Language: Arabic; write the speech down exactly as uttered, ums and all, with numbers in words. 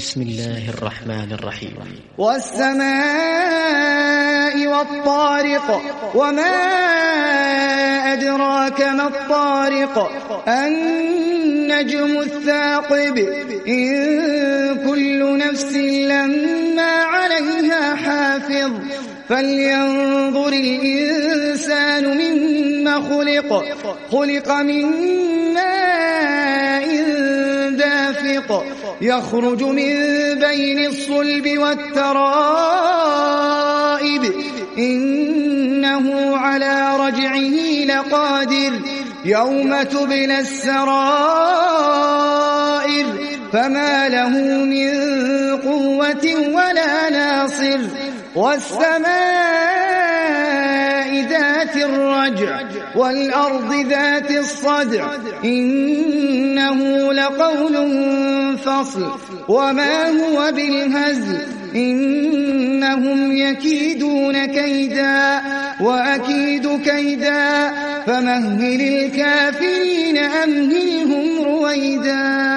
بسم الله الرحمن الرحيم. والسماء والطارق وما أدراك ما الطارق النجم الثاقب إن كل نفس لما عليها حافظ فلينظر الإنسان مما خلق خلق من ماء دافق يخرج من بين الصلب والترائب إنه على رجعه لقادر يوم تبلى السرائر فما له من قوة ولا ناصر والسماء ذات الرجع والأرض ذات الصدع إنه لقول فصل وما هو بالهزل إنهم يكيدون كيدا وأكيد كيدا فمهل الكافرين أمهلهم رويدا.